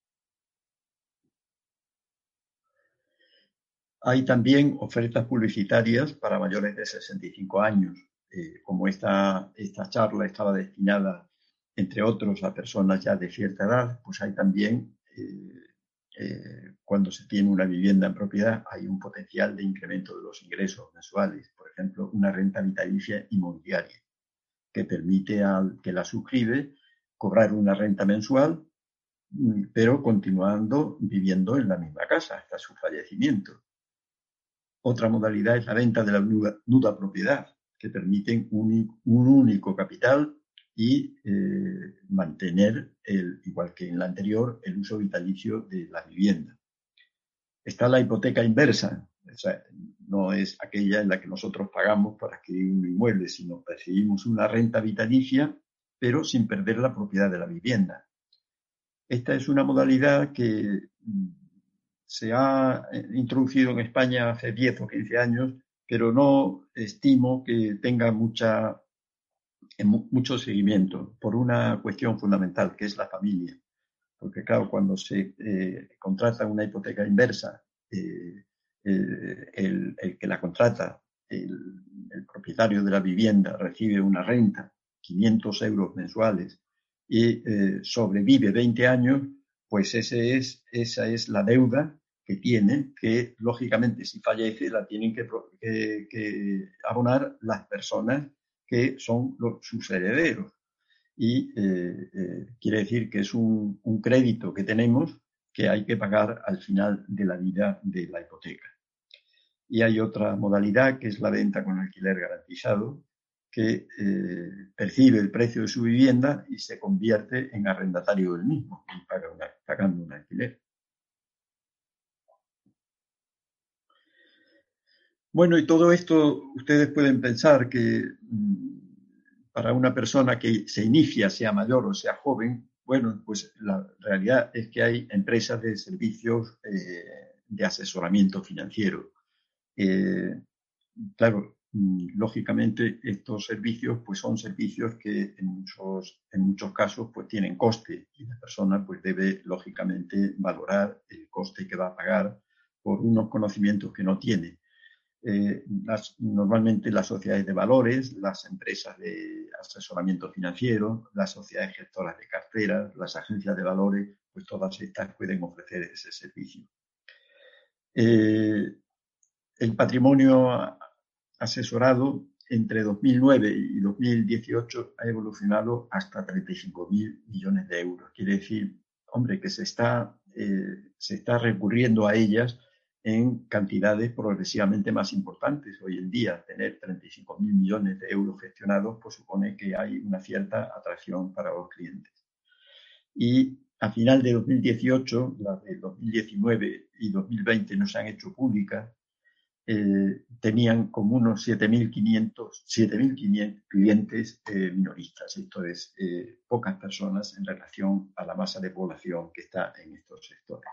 Hay también ofertas publicitarias para mayores de 65 años. Como esta charla estaba destinada, entre otros, a personas ya de cierta edad, pues hay también cuando se tiene una vivienda en propiedad, hay un potencial de incremento de los ingresos mensuales. Por ejemplo, una renta vitalicia inmobiliaria que permite al que la suscribe cobrar una renta mensual, pero continuando viviendo en la misma casa hasta su fallecimiento. Otra modalidad es la venta de la nuda propiedad, que permiten un único capital y mantener, igual que en la anterior, el uso vitalicio de la vivienda. Está la hipoteca inversa, o sea, no es aquella en la que nosotros pagamos para adquirir un inmueble, sino percibimos una renta vitalicia, pero sin perder la propiedad de la vivienda. Esta es una modalidad que se ha introducido en España hace 10 o 15 años, pero no estimo que tenga mucho seguimiento por una cuestión fundamental, que es la familia. Porque claro, cuando se contrata una hipoteca inversa el que la contrata, el propietario de la vivienda, recibe una renta, 500 euros mensuales, y sobrevive 20 años, pues esa es la deuda que tiene, que lógicamente si fallece la tienen que abonar las personas que son sus herederos. Y quiere decir que es un crédito que tenemos que hay que pagar al final de la vida de la hipoteca. Y hay otra modalidad que es la venta con alquiler garantizado, que percibe el precio de su vivienda y se convierte en arrendatario del mismo y pagando un alquiler. Bueno, y todo esto ustedes pueden pensar que para una persona que se inicia, sea mayor o sea joven, bueno, pues la realidad es que hay empresas de servicios de asesoramiento financiero. Claro, lógicamente estos servicios pues son servicios que en muchos casos pues tienen coste y la persona pues debe lógicamente valorar el coste que va a pagar por unos conocimientos que no tiene. Normalmente las sociedades de valores, las empresas de asesoramiento financiero, las sociedades gestoras de carteras, las agencias de valores, pues todas estas pueden ofrecer ese servicio. El patrimonio asesorado entre 2009 y 2018 ha evolucionado hasta 35.000 millones de euros. Quiere decir, hombre, que se está recurriendo a ellas en cantidades progresivamente más importantes. Hoy en día, tener 35.000 millones de euros gestionados pues supone que hay una cierta atracción para los clientes. Y a final de 2018, las de 2019 y 2020 no se han hecho públicas, tenían como unos 7.500 clientes minoristas. Esto es pocas personas en relación a la masa de población que está en estos sectores.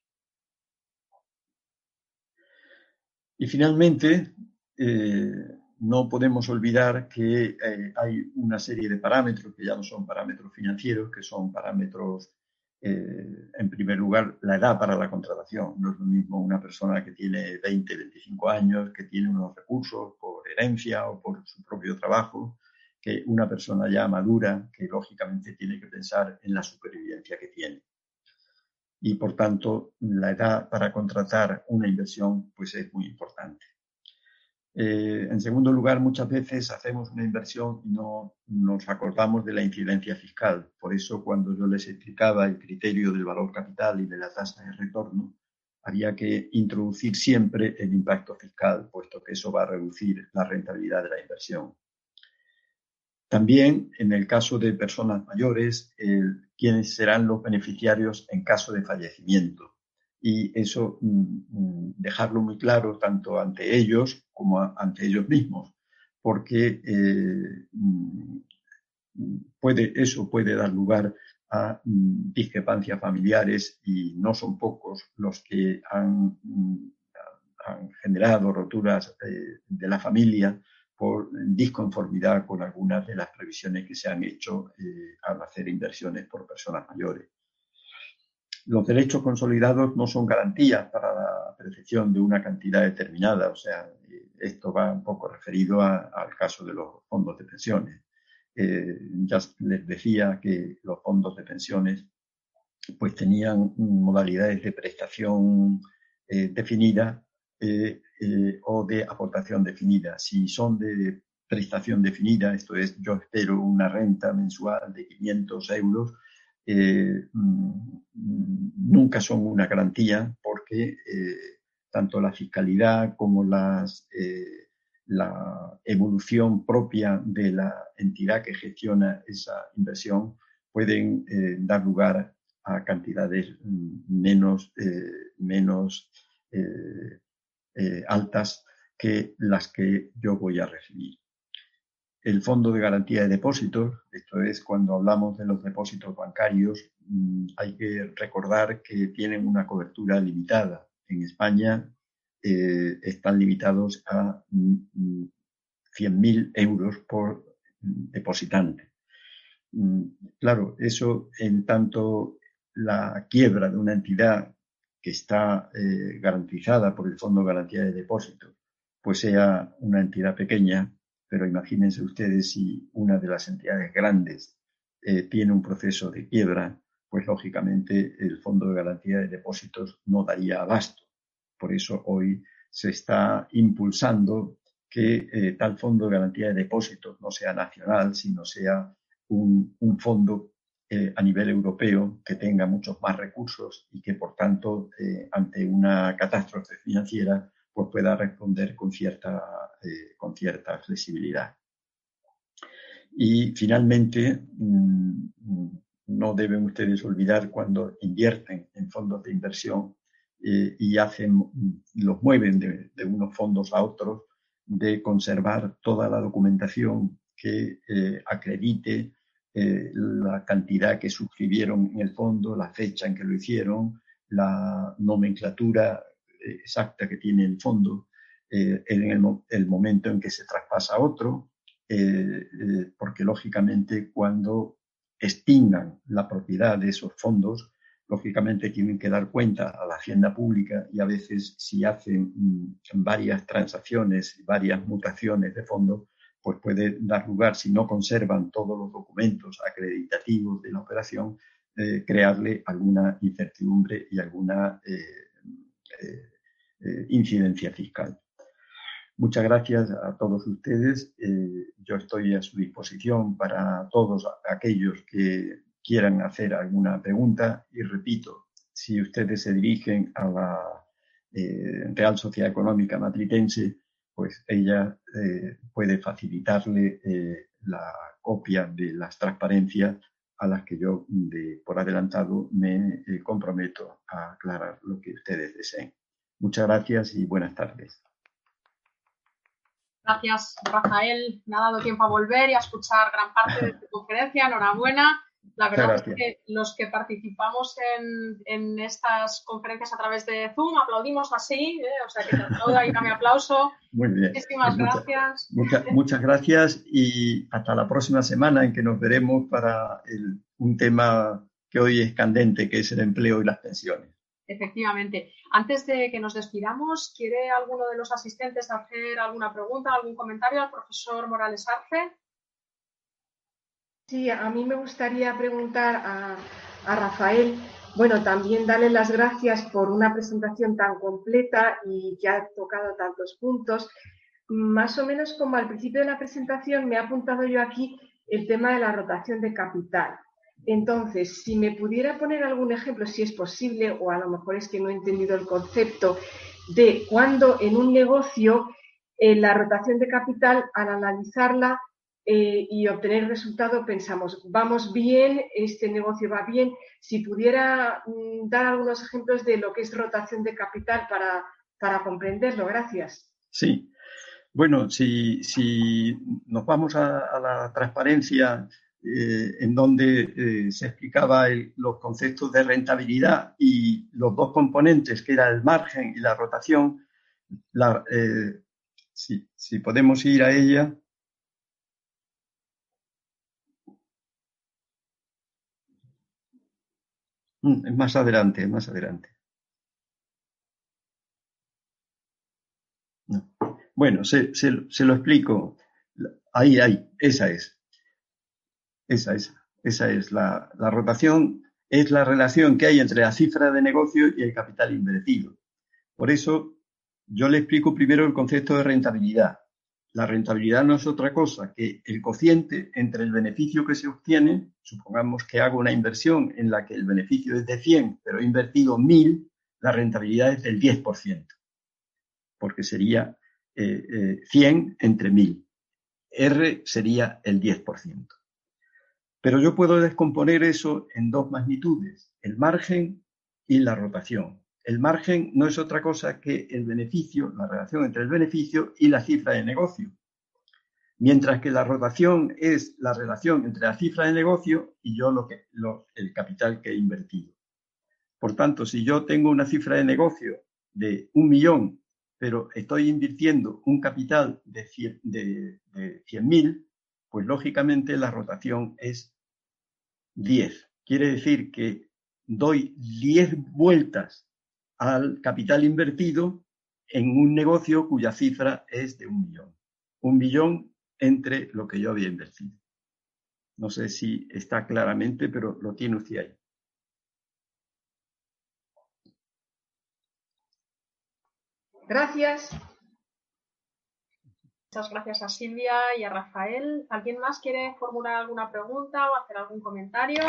Y finalmente, no podemos olvidar que hay una serie de parámetros que ya no son parámetros financieros, que son parámetros, en primer lugar, la edad para la contratación. No es lo mismo una persona que tiene 20, 25 años, que tiene unos recursos por herencia o por su propio trabajo, que una persona ya madura, que lógicamente tiene que pensar en la supervivencia que tiene. Y por tanto la edad para contratar una inversión pues es muy importante. En segundo lugar, muchas veces hacemos una inversión y no nos acordamos de la incidencia fiscal. Por eso, cuando yo les explicaba el criterio del valor capital y de la tasa de retorno, había que introducir siempre el impacto fiscal, puesto que eso va a reducir la rentabilidad de la inversión. También, en el caso de personas mayores, quiénes serán los beneficiarios en caso de fallecimiento. Y eso dejarlo muy claro tanto ante ellos como ante ellos mismos, porque eso puede dar lugar a discrepancias familiares y no son pocos los que han generado roturas de la familia por disconformidad con algunas de las previsiones que se han hecho al hacer inversiones por personas mayores. Los derechos consolidados no son garantías para la percepción de una cantidad determinada, o sea, esto va un poco referido al caso de los fondos de pensiones. Ya les decía que los fondos de pensiones pues tenían modalidades de prestación definida o de aportación definida. Si son de prestación definida, esto es, yo espero una renta mensual de 500 euros, nunca son una garantía porque tanto la fiscalidad como la evolución propia de la entidad que gestiona esa inversión pueden dar lugar a cantidades menos altas que las que yo voy a recibir. El Fondo de Garantía de Depósitos, esto es cuando hablamos de los depósitos bancarios, hay que recordar que tienen una cobertura limitada. En España están limitados a 100.000 euros por depositante. Claro, eso en tanto la quiebra de una entidad que está garantizada por el Fondo de Garantía de Depósitos, pues sea una entidad pequeña, pero imagínense ustedes si una de las entidades grandes tiene un proceso de quiebra, pues lógicamente el Fondo de Garantía de Depósitos no daría abasto. Por eso hoy se está impulsando que tal Fondo de Garantía de Depósitos no sea nacional, sino sea un fondo a nivel europeo que tenga muchos más recursos y que, por tanto, ante una catástrofe financiera, pues pueda responder con cierta flexibilidad. Y finalmente, no deben ustedes olvidar cuando invierten en fondos de inversión y los mueven de unos fondos a otros, de conservar toda la documentación que acredite la cantidad que suscribieron en el fondo, la fecha en que lo hicieron, la nomenclatura exacta que tiene el fondo, en el momento en que se traspasa a otro, porque lógicamente cuando extingan la propiedad de esos fondos, lógicamente tienen que dar cuenta a la hacienda pública y a veces si hacen varias transacciones, varias mutaciones de fondos, pues puede dar lugar, si no conservan todos los documentos acreditativos de la operación, crearle alguna incertidumbre y alguna incidencia fiscal. Muchas gracias a todos ustedes. Yo estoy a su disposición para todos aquellos que quieran hacer alguna pregunta y repito, si ustedes se dirigen a la Real Sociedad Económica Matritense, pues ella puede facilitarle la copia de las transparencias a las que yo por adelantado me comprometo a aclarar lo que ustedes deseen. Muchas gracias y buenas tardes. Gracias, Rafael. Me ha dado tiempo a volver y a escuchar gran parte de tu conferencia. Enhorabuena. La verdad es que los que participamos en estas conferencias a través de Zoom aplaudimos así, o sea que te aplaudo y mi aplauso. Muy bien. Muchísimas gracias. Muchas gracias y hasta la próxima semana en que nos veremos para un tema que hoy es candente, que es el empleo y las pensiones. Efectivamente. Antes de que nos despidamos, ¿quiere alguno de los asistentes hacer alguna pregunta, algún comentario al profesor Morales Arce? Sí, a mí me gustaría preguntar a Rafael, bueno, también darle las gracias por una presentación tan completa y que ha tocado tantos puntos. Más o menos como al principio de la presentación me he apuntado yo aquí el tema de la rotación de capital. Entonces, si me pudiera poner algún ejemplo, si es posible, o a lo mejor es que no he entendido el concepto, de cuando en un negocio la rotación de capital, al analizarla y obtener resultado, pensamos, vamos bien, este negocio va bien. Si pudiera dar algunos ejemplos de lo que es rotación de capital para comprenderlo. Gracias. Sí. Bueno, si nos vamos a la transparencia, en donde se explicaba los conceptos de rentabilidad y los dos componentes, que era el margen y la rotación, si podemos ir a ella. Es más adelante, más adelante. No. Bueno, se lo explico. Ahí, esa es. Esa es la rotación, es la relación que hay entre la cifra de negocio y el capital invertido. Por eso, yo le explico primero el concepto de rentabilidad. La rentabilidad no es otra cosa que el cociente entre el beneficio que se obtiene. Supongamos que hago una inversión en la que el beneficio es de 100, pero he invertido 1.000, la rentabilidad es del 10%, porque sería 100 entre 1.000. R sería el 10%. Pero yo puedo descomponer eso en dos magnitudes, el margen y la rotación. El margen no es otra cosa que el beneficio, la relación entre el beneficio y la cifra de negocio. Mientras que la rotación es la relación entre la cifra de negocio y yo el capital que he invertido. Por tanto, si yo tengo una cifra de negocio de 1 millón, pero estoy invirtiendo un capital de 100.000, pues lógicamente la rotación es 10. Quiere decir que doy 10 vueltas al capital invertido en un negocio cuya cifra es de 1 millón. 1 millón entre lo que yo había invertido. No sé si está claramente, pero lo tiene usted ahí. Gracias. Muchas gracias a Silvia y a Rafael. ¿Alguien más quiere formular alguna pregunta o hacer algún comentario?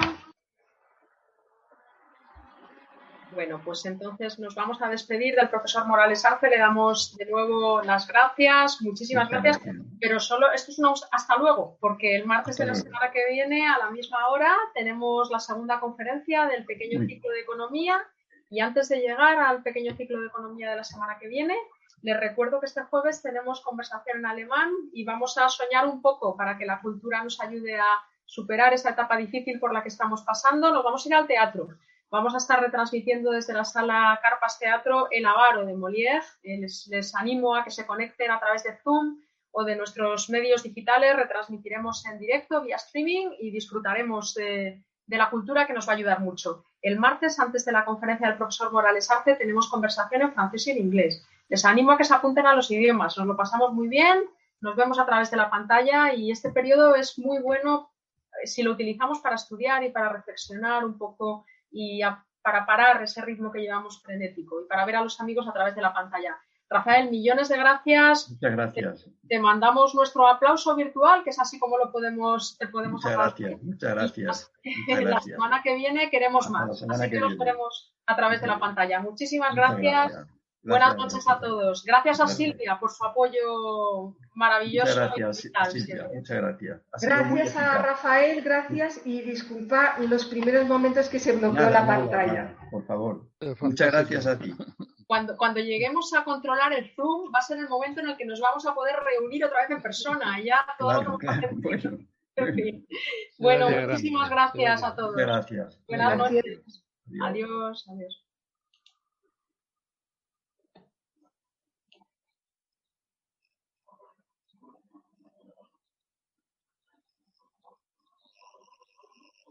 Bueno, pues entonces nos vamos a despedir del profesor Morales Arce. Le damos de nuevo las gracias. Muchísimas gracias. Pero solo esto es un hasta luego, porque el martes de la semana que viene, a la misma hora, tenemos la segunda conferencia del pequeño ciclo de economía. Y antes de llegar al pequeño ciclo de economía de la semana que viene, les recuerdo que este jueves tenemos conversación en alemán y vamos a soñar un poco para que la cultura nos ayude a superar esa etapa difícil por la que estamos pasando. Nos vamos a ir al teatro. Vamos a estar retransmitiendo desde la sala Carpas Teatro El Avaro de Molière. Les animo a que se conecten a través de Zoom o de nuestros medios digitales. Retransmitiremos en directo vía streaming y disfrutaremos de la cultura, que nos va a ayudar mucho. El martes, antes de la conferencia del profesor Morales Arce, tenemos conversación en francés y en inglés. Les animo a que se apunten a los idiomas. Nos lo pasamos muy bien, nos vemos a través de la pantalla y este periodo es muy bueno si lo utilizamos para estudiar y para reflexionar un poco y para parar ese ritmo que llevamos frenético y para ver a los amigos a través de la pantalla. Rafael, millones de gracias. Muchas gracias. Te mandamos nuestro aplauso virtual, que es así como te podemos muchas gracias, muchas gracias. La semana que viene queremos más, así que los veremos a través de la pantalla. Muchísimas gracias. Buenas noches a todos. Gracias a Silvia por su apoyo maravilloso. Muchas gracias, Silvia. Muchas gracias. Gracias a Rafael, gracias y disculpa los primeros momentos que se bloqueó la pantalla. Por favor. Muchas gracias a ti. Cuando lleguemos a controlar el Zoom, va a ser el momento en el que nos vamos a poder reunir otra vez en persona. Ya todos Bueno, muchísimas gracias a todos. Gracias. Buenas noches. Adiós.